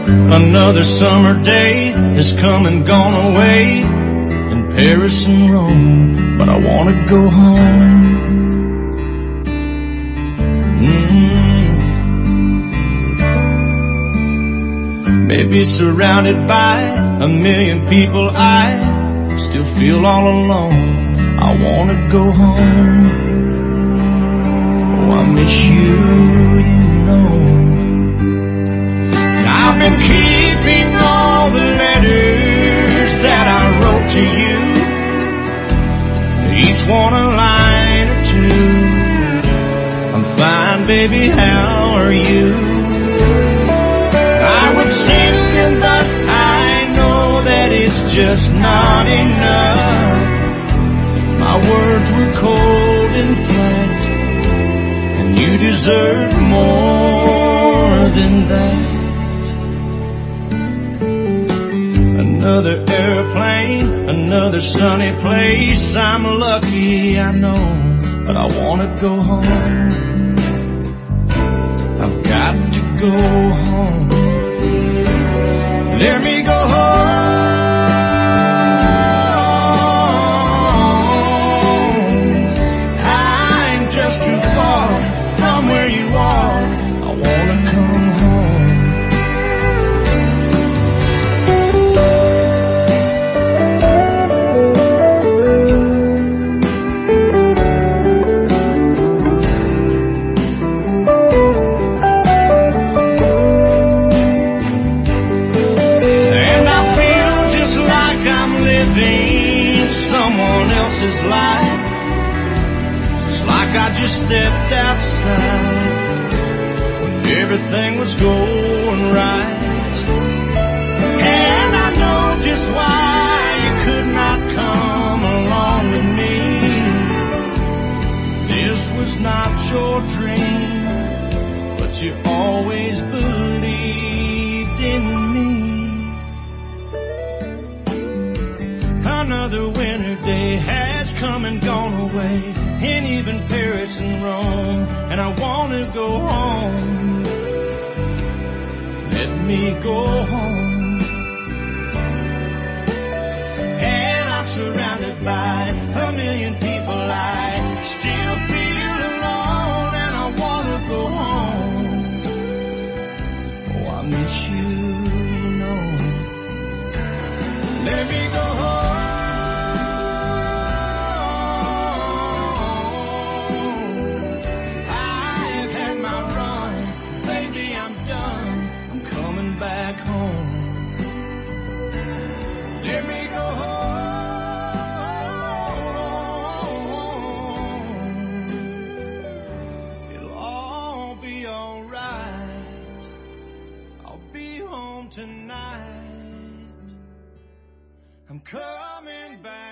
Another summer day has come and gone away in Paris and Rome, but I want to go home. Maybe surrounded by a million people, I still feel all alone. I want to go home. Oh, I miss you, you know. I've been keeping all the letters that I wrote to you, each one a line or two. I'm fine, baby, how are you? I would send them, but I know that it's just not enough. My words were cold and flat, and you deserve more than that. Another airplane, another sunny place. I'm lucky, I know, but I want to go home. I've got to go home. Let me go home. I'm just too far from where you are. I want to come home. Life. It's like I just stepped outside when everything was going right. And I know just why you could not come along with me. This was not your dream, but you always believed in me. Another winter day has come and gone away, and even Paris and Rome, and I want to go home. Let me go home. And I'm surrounded by a million people. I still feel alone, and I want to go home. Oh, I miss you, you know. Let me go home. Back home. Let me go home. It'll all be alright. I'll be home tonight. I'm coming back.